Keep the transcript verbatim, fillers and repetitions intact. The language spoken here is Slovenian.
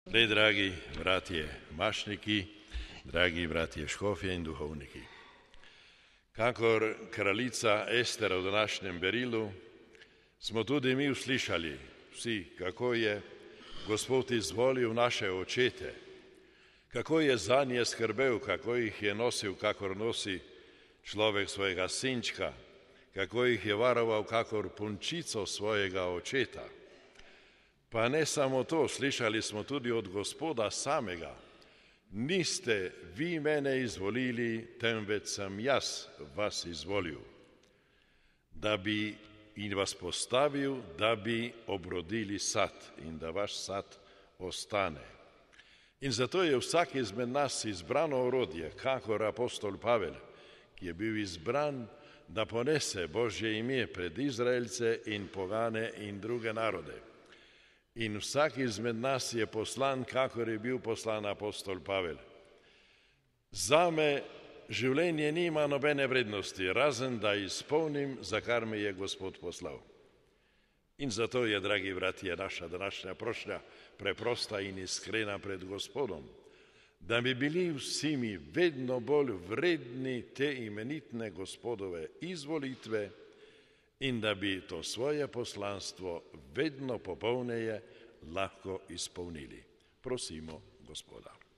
Le, dragi bratje mašniki, dragi bratje škofje in duhovniki. Kakor kraljica Ester v današnjem berilu, smo tudi mi uslišali vsi, kako je Gospod izvolil naše očete, kako je za nje skrbel, kako jih je nosil, kakor nosi človek svojega sinčka, kako jih je varoval, kakor punčico svojega očeta. Pa ne samo to, slišali smo tudi od Gospoda samega. Niste vi mene izvolili, temveč sem jaz vas izvolil, da bi in vas postavil, da bi obrodili sad in da vaš sad ostane. In zato je vsak izmed nas izbrano orodje, kakor apostol Pavel, ki je bil izbran, da ponese Božje ime pred Izraelce in pogane in druge narode. In vsak izmed nas je poslan, kakor je bil poslan apostol Pavel. Zame življenje nima nobene vrednosti, razen da izpolnim, za kar me je Gospod poslal. In zato je, dragi bratje, naša današnja prošnja preprosta in iskrena pred Gospodom, da bi bili vsi mi vedno bolj vredni te imenitne Gospodove izvolitve in da bi to svoje poslanstvo vedno popolneje lahko izpolnili. Prosimo Gospoda.